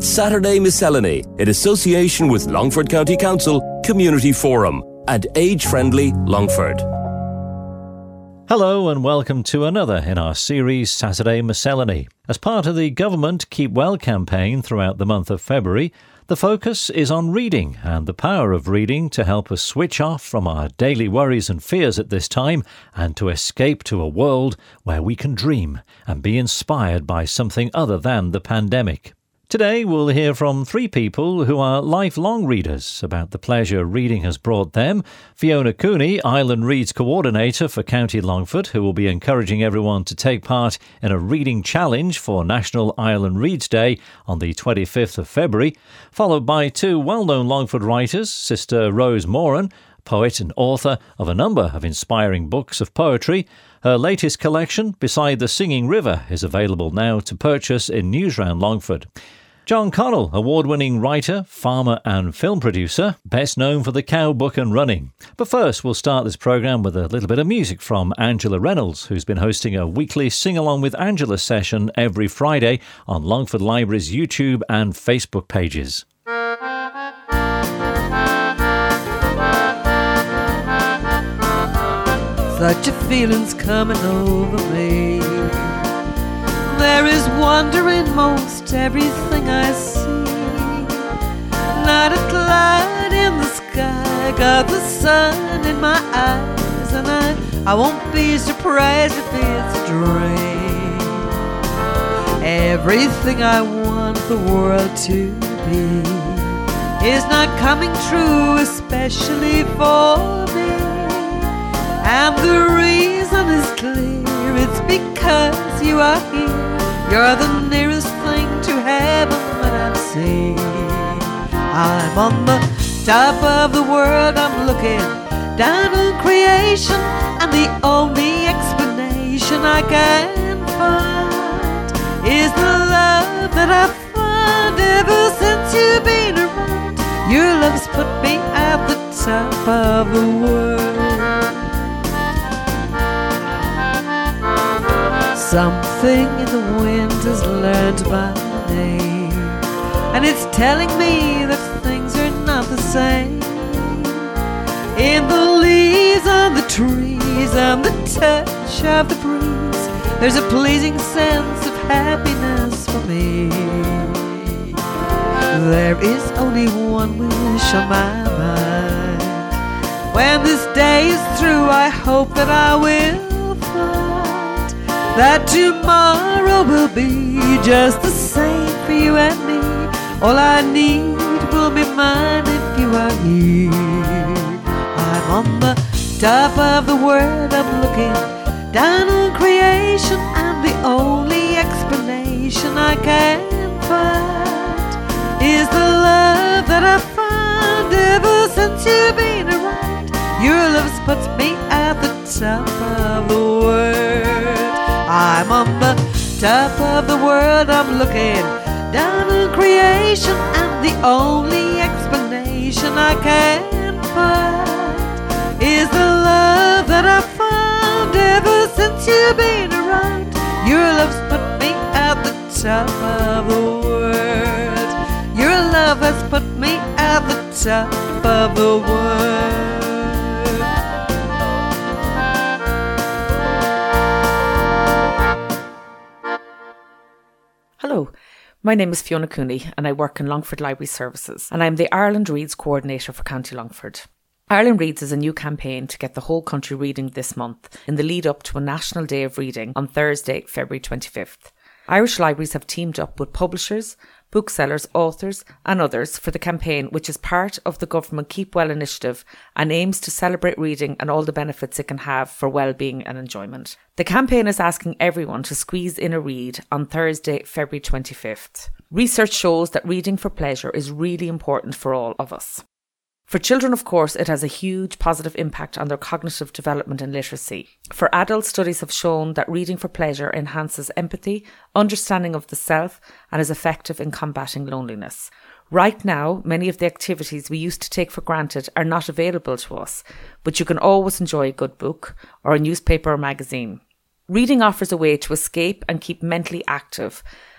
Saturday Miscellany in association with Longford County Council Community Forum and Age Friendly Longford. Hello and welcome to another in our series Saturday Miscellany. As part of the Government Keep Well campaign throughout the month of February, the focus is on reading and the power of reading to help us switch off from our daily worries and fears at this time and to escape to a world where we can dream and be inspired by something other than the pandemic. Today we'll hear from three people who are lifelong readers about the pleasure reading has brought them. Fiona Cooney, Ireland Reads Coordinator for County Longford, who will be encouraging everyone to take part in a reading challenge for National Ireland Reads Day on the 25th of February, followed by two well-known Longford writers, Sister Rose Moran, poet and author of a number of inspiring books of poetry. Her latest collection, Beside the Singing River, is available now to purchase in Newsround Longford. John Connell, award-winning writer, farmer and film producer, best known for The Cow Book and Running. But first, we'll start this programme with a little bit of music from Angela Reynolds, who's been hosting a weekly Sing-Along with Angela session every Friday on Longford Library's YouTube and Facebook pages. Such a feeling's coming over me. There is wonder in most everything I see. Not a cloud in the sky, got the sun in my eyes, and I won't be surprised if it's a dream. Everything I want the world to be is not coming true, especially for me. And the reason is clear, it's because you are here. You're the nearest thing to heaven that I've seen. I'm on the top of the world, I'm looking down on creation, and the only explanation I can find is the love that I've found ever since you've been around. Your love's put me at the top of the world. Something in the wind has learned my name, and it's telling me that things are not the same. In the leaves on the trees and the touch of the breeze, there's a pleasing sense of happiness for me. There is only one wish on my mind. When this day is through, I hope that I will find that tomorrow will be just the same for you and me. All I need will be mine if you are here. I'm on the top of the world, I'm looking down on creation, and the only explanation I can find is the love that I found ever since you've been around. Your love's put me at the top of the world. I'm on the top of the world, I'm looking down on creation, and the only explanation I can find is the love that I found ever since you've been around. Your love's put me at the top of the world. Your love has put me at the top of the world. Hello, my name is Fiona Cooney and I work in Longford Library Services, and I'm the Ireland Reads Coordinator for County Longford. Ireland Reads is a new campaign to get the whole country reading this month in the lead up to a National Day of Reading on Thursday, February 25th. Irish libraries have teamed up with publishers, booksellers, authors and others for the campaign, which is part of the Government Keep Well initiative and aims to celebrate reading and all the benefits it can have for well-being and enjoyment. The campaign is asking everyone to squeeze in a read on Thursday, February 25th. Research shows that reading for pleasure is really important for all of us. For children, of course, it has a huge positive impact on their cognitive development and literacy. For adults, studies have shown that reading for pleasure enhances empathy, understanding of the self, and is effective in combating loneliness. Right now, many of the activities we used to take for granted are not available to us, but you can always enjoy a good book or a newspaper or magazine. Reading offers a way to escape and keep mentally active,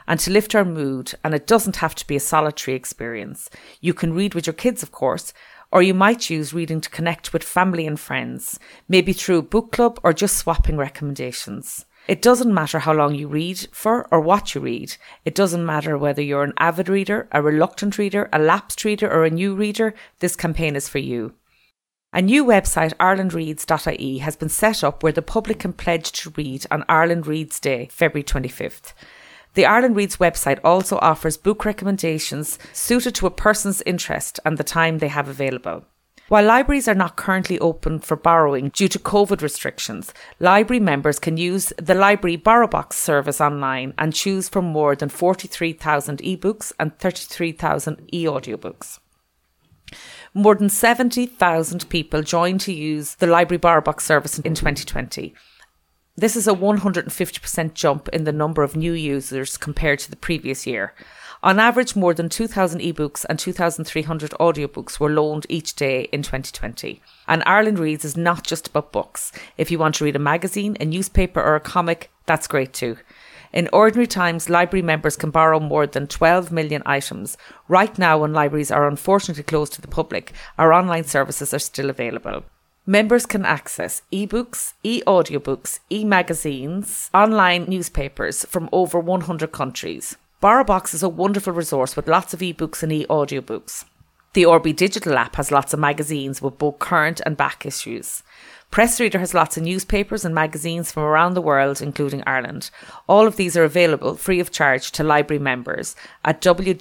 and to lift our mood, and it doesn't have to be a solitary experience. You can read with your kids, of course, or you might use reading to connect with family and friends, maybe through a book club or just swapping recommendations. It doesn't matter how long you read for or what you read. It doesn't matter whether you're an avid reader, a reluctant reader, a lapsed reader or a new reader, this campaign is for you. A new website, irelandreads.ie, has been set up where the public can pledge to read on Ireland Reads Day, February 25th. The Ireland Reads website also offers book recommendations suited to a person's interest and the time they have available. While libraries are not currently open for borrowing due to COVID restrictions, library members can use the Library Borrow Box service online and choose from more than 43,000 ebooks and 33,000 e-audiobooks. More than 70,000 people joined to use the Library Borrow Box service in 2020. This is a 150% jump in the number of new users compared to the previous year. On average, more than 2,000 ebooks and 2,300 audiobooks were loaned each day in 2020. And Ireland Reads is not just about books. If you want to read a magazine, a newspaper or a comic, that's great too. In ordinary times, library members can borrow more than 12 million items. Right now, when libraries are unfortunately closed to the public, our online services are still available. Members can access ebooks, e-audiobooks, e-magazines, online newspapers from over 100 countries. BorrowBox is a wonderful resource with lots of ebooks and e-audiobooks. The Orby digital app has lots of magazines with both current and back issues. Press Reader has lots of newspapers and magazines from around the world, including Ireland. All of these are available free of charge to library members at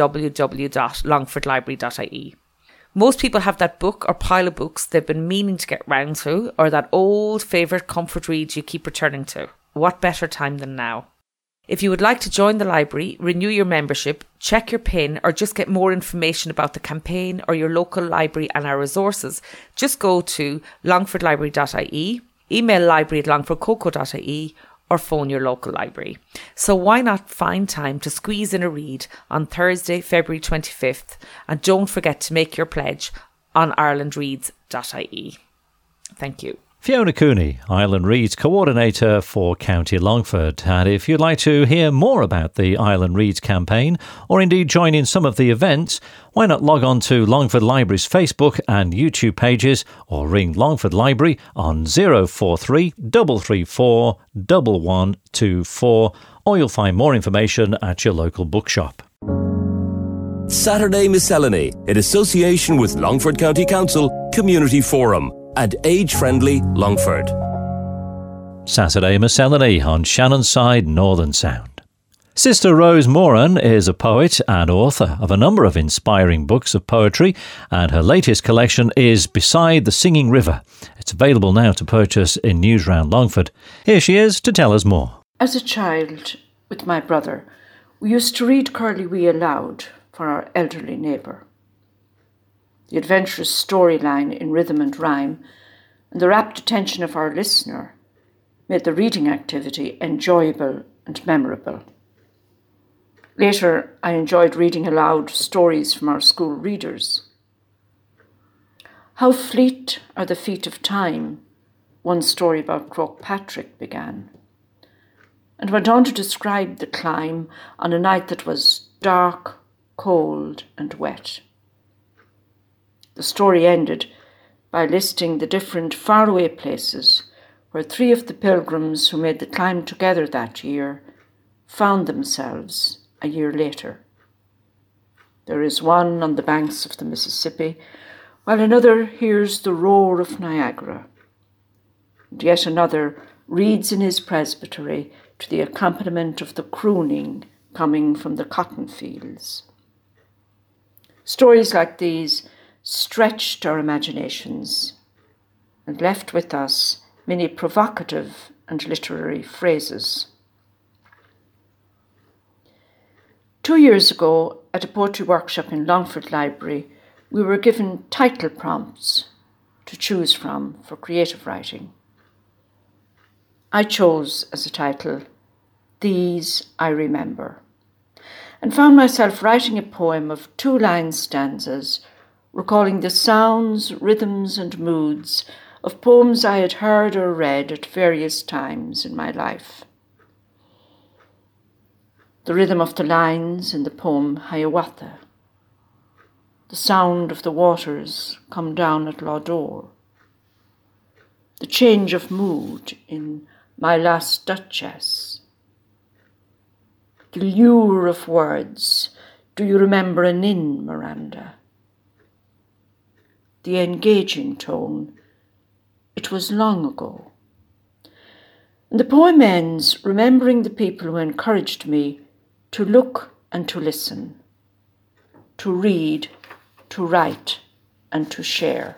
www.longfordlibrary.ie. Most people have that book or pile of books they've been meaning to get round to, or that old favourite comfort read you keep returning to. What better time than now? If you would like to join the library, renew your membership, check your PIN, or just get more information about the campaign or your local library and our resources, just go to longfordlibrary.ie, email library@longfordcoco.ie, or phone your local library. So why not find time to squeeze in a read on Thursday, February 25th, and don't forget to make your pledge on irelandreads.ie. Thank you. Fiona Cooney, Ireland Reads Coordinator for County Longford. And if you'd like to hear more about the Ireland Reads campaign, or indeed join in some of the events, why not log on to Longford Library's Facebook and YouTube pages, or ring Longford Library on 043 334 1124, or you'll find more information at your local bookshop. Saturday Miscellany, in association with Longford County Council Community Forum and Age Friendly Longford. Saturday Miscellany on Shannon's Side Northern Sound. Sister Rose Moran is a poet and author of a number of inspiring books of poetry, and her latest collection is Beside the Singing River. It's available now to purchase in Newsround Longford. Here she is to tell us more. As a child, with my brother, we used to read Curly Wee aloud for our elderly neighbour. The adventurous storyline in rhythm and rhyme, and the rapt attention of our listener made the reading activity enjoyable and memorable. Later, I enjoyed reading aloud stories from our school readers. How fleet are the feet of time, one story about Croagh Patrick began, and went on to describe the climb on a night that was dark, cold and wet. The story ended by listing the different faraway places where 3 of the pilgrims who made the climb together that year found themselves a year later. There is one on the banks of the Mississippi, while another hears the roar of Niagara, and yet another reads in his presbytery to the accompaniment of the crooning coming from the cotton fields. Stories like these stretched our imaginations and left with us many provocative and literary phrases. 2 years ago, at a poetry workshop in Longford Library, we were given title prompts to choose from for creative writing. I chose as a title, These I Remember, and found myself writing a poem of 2-line stanzas recalling the sounds, rhythms and moods of poems I had heard or read at various times in my life. the rhythm of the lines in the poem Hiawatha, the sound of the waters come down at Lodore, the change of mood in My Last Duchess, the lure of words, Do you remember an inn, Miranda? The engaging tone, It was long ago. And the poem ends remembering the people who encouraged me to look and to listen, to read, to write, and to share.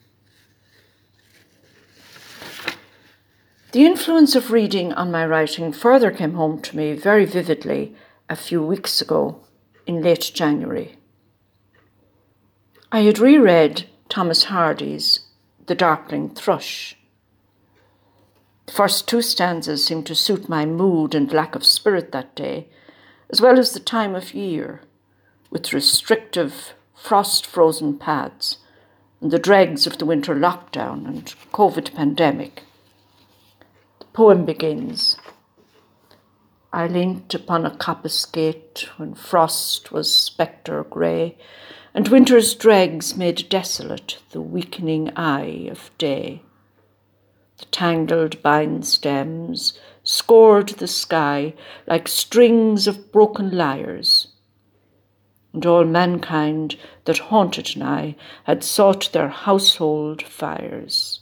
The influence of reading on my writing further came home to me very vividly a few weeks ago in late January. I had reread Thomas Hardy's The Darkling Thrush. The first two stanzas seemed to suit my mood and lack of spirit that day, as well as the time of year, with restrictive, frost-frozen paths and the dregs of the winter lockdown and COVID pandemic. The poem begins, I leant upon a coppice gate when frost was spectre grey, and winter's dregs made desolate the weakening eye of day. The tangled vine stems scored the sky like strings of broken lyres, and all mankind that haunted nigh had sought their household fires.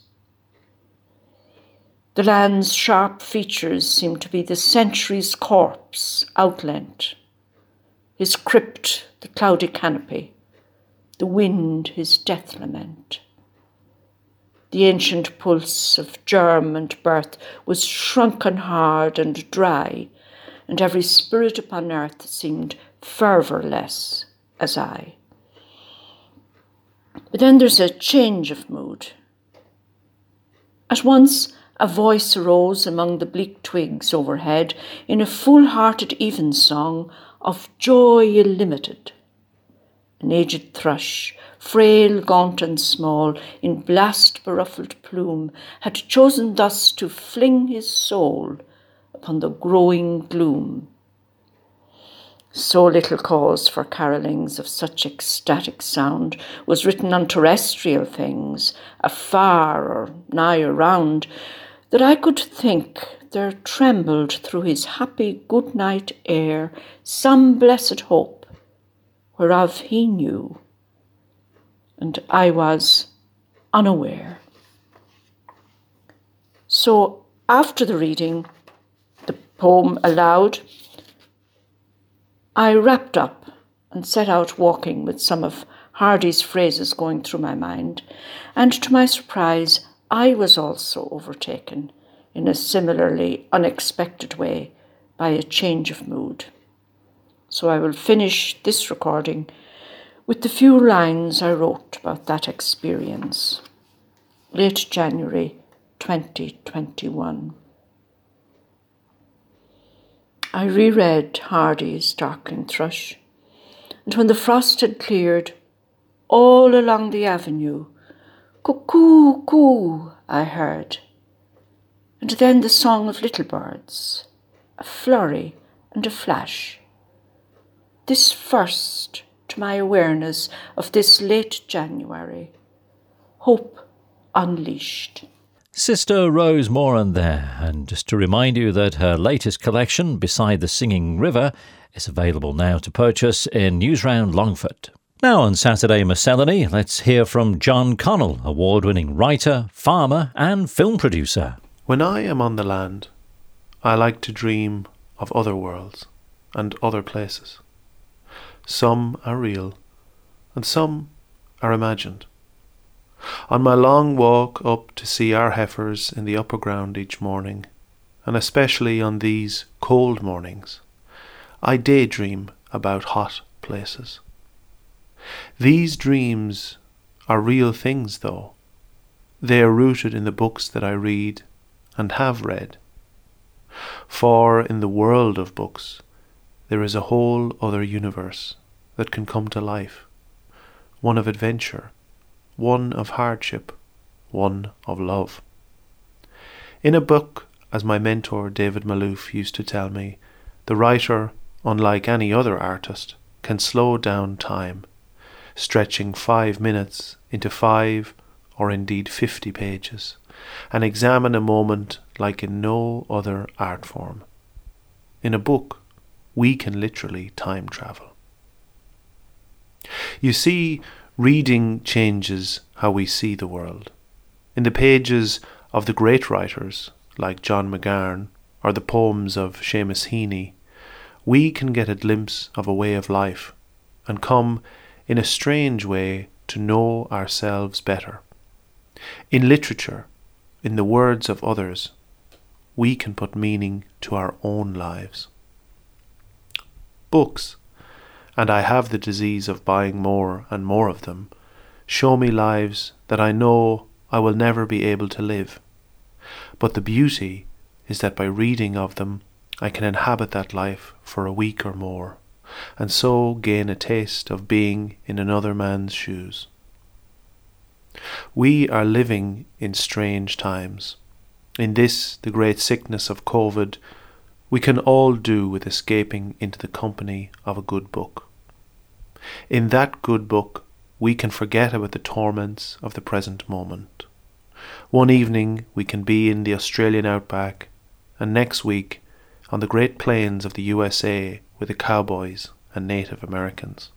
The land's sharp features seemed to be the century's corpse outlent, his crypt the cloudy canopy, the wind his death lament. The ancient pulse of germ and birth was shrunken hard and dry, and every spirit upon earth seemed fervourless as I. But then there's a change of mood. At once a voice arose among the bleak twigs overhead in a full-hearted evensong of joy illimited. An aged thrush, frail, gaunt and small, in blast-beruffled plume, had chosen thus to fling his soul upon the growing gloom. So little cause for carolings of such ecstatic sound was written on terrestrial things, afar or nigh around, that I could think there trembled through his happy good-night air some blessed hope, whereof he knew, and I was unaware. So after the reading, the poem aloud, I wrapped up and set out walking with some of Hardy's phrases going through my mind, and to my surprise, I was also overtaken in a similarly unexpected way by a change of mood. So I will finish this recording with the few lines I wrote about that experience. Late January 2021. I reread Hardy's Darkling Thrush, and when the frost had cleared, all along the avenue, cuckoo, coo, I heard, and then the song of little birds, a flurry and a flash. This first to my awareness of this late January, hope unleashed. Sister Rose Moran there, and just to remind you that her latest collection, Beside the Singing River, is available now to purchase in Newsround Longford. Now on Saturday Miscellany, let's hear from John Connell, award-winning writer, farmer and film producer. When I am on the land, I like to dream of other worlds and other places. Some are real and some are imagined. On my long walk up to see our heifers in the upper ground each morning, and especially on these cold mornings, I daydream about hot places. These dreams are real things, though. They are rooted in the books that I read and have read. For in the world of books, there is a whole other universe that can come to life, one of adventure, one of hardship, one of love. In a book, as my mentor David Malouf used to tell me, the writer unlike any other artist, can slow down time, stretching 5 minutes into 5 or indeed 50 pages, and examine a moment like in no other art form. In a book, we can literally time travel. You see, reading changes how we see the world. In the pages of the great writers like John McGahern or the poems of Seamus Heaney, we can get a glimpse of a way of life and come, in a strange way, to know ourselves better. In literature, in the words of others, we can put meaning to our own lives. Books, and I have the disease of buying more and more of them, show me lives that I know I will never be able to live. But the beauty is that by reading of them, I can inhabit that life for a week or more, and so gain a taste of being in another man's shoes. We are living in strange times. In this, the great sickness of COVID, we can all do with escaping into the company of a good book. In that good book, we can forget about the torments of the present moment. One evening we can be in the Australian outback, and next week on the great plains of the USA with the cowboys and Native Americans.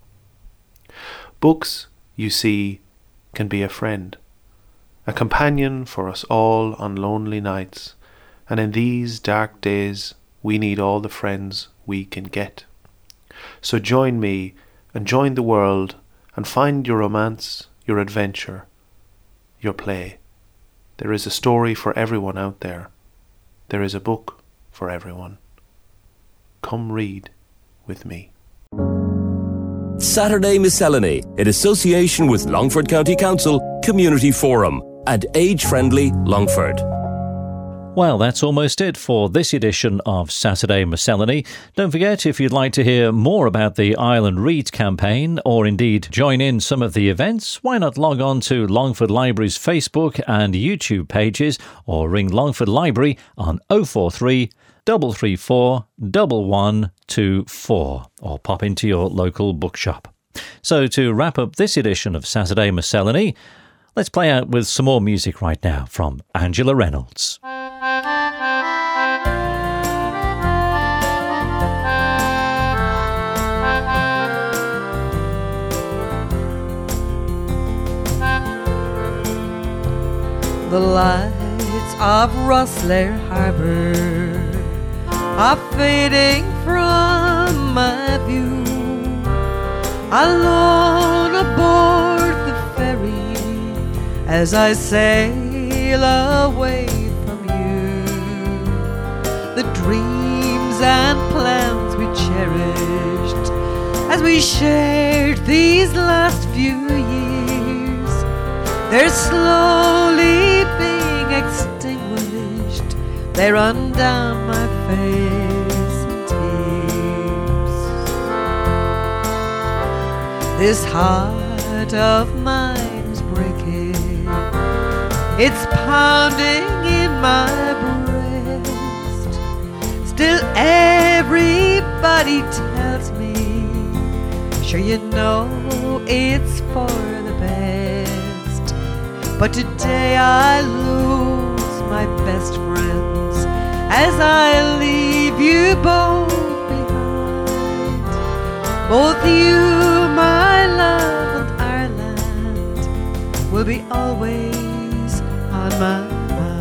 Books, you see, can be a friend, a companion for us all on lonely nights, and in these dark days we need all the friends we can get. So join me and join the world and find your romance, your adventure, your play. There is a story for everyone out there. There is a book for everyone. Come read with me. Saturday Miscellany, in association with Longford County Council Community Forum and Age Friendly Longford. Well, that's almost it for this edition of Saturday Miscellany. Don't forget, if you'd like to hear more about the Ireland Reads campaign, or indeed join in some of the events, why not log on to Longford Library's Facebook and YouTube pages, or ring Longford Library on 043 334 1124, or pop into your local bookshop. So to wrap up this edition of Saturday Miscellany, let's play out with some more music right now from Angela Reynolds. The lights of Rosslare Harbour are fading from my view. Alone aboard the ferry as I sail away from you. The dreams and plans we cherished as we shared these last few years, they're slowly being extinguished. They run down my face in tears. This heart of mine's breaking, it's pounding in my breast. Still everybody tells me, sure you know it's for the best. But today I lose my best friends as I leave you both behind. Both you, my love, and Ireland will be always on my mind.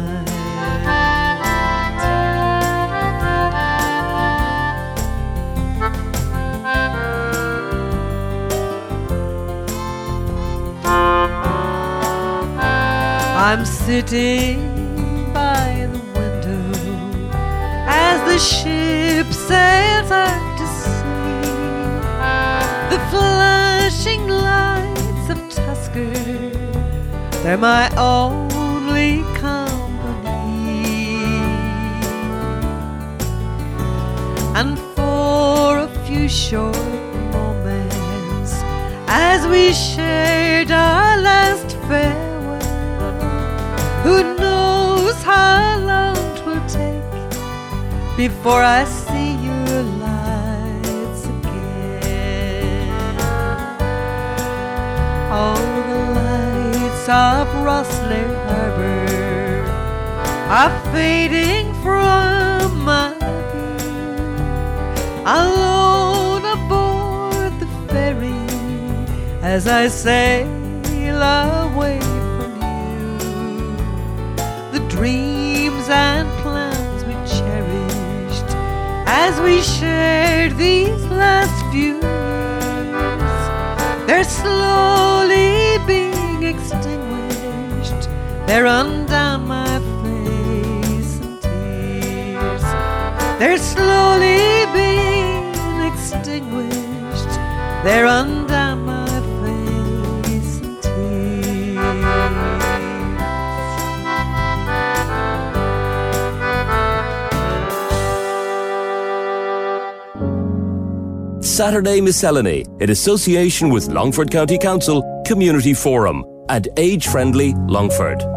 I'm sitting by the window as the ship sails out to sea. The flashing lights of Tusker, they're my only company. And for a few short moments, as we shared our last farewell, who knows how long 'twill take before I see your light of Rosslare Harbour are fading from my view. Alone aboard the ferry as I sail away from you. The dreams and plans we cherished as we shared these last few years, they're slowly being extinguished. They're undone my face and tears. They're slowly being extinguished. They're undone my face and tears. Saturday Miscellany in association with Longford County Council, Community Forum and Age Friendly Longford.